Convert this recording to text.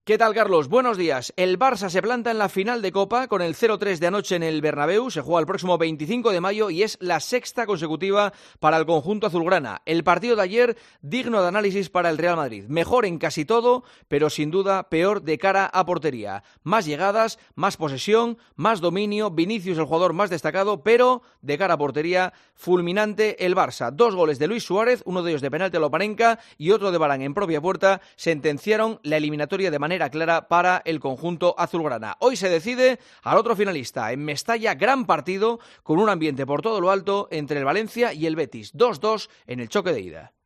¿Qué tal, Carlos? Buenos días. El Barça se planta en la final de Copa con el 0-3 de anoche en el Bernabéu. Se juega el próximo 25 de mayo y es la sexta consecutiva para el conjunto azulgrana. El partido de ayer, digno de análisis para el Real Madrid. Mejor en casi todo, pero sin duda peor de cara a portería. Más llegadas, más posesión, más dominio. Vinicius el jugador más destacado, pero de cara a portería, fulminante el Barça. 2 goles de Luis Suárez, uno de ellos de penalti a Lopanenka y otro de Varane en propia puerta, sentenciaron la eliminatoria de manera clara para el conjunto azulgrana. Hoy se decide al otro finalista. En Mestalla, gran partido con un ambiente por todo lo alto entre el Valencia y el Betis. 2-2 en el choque de ida.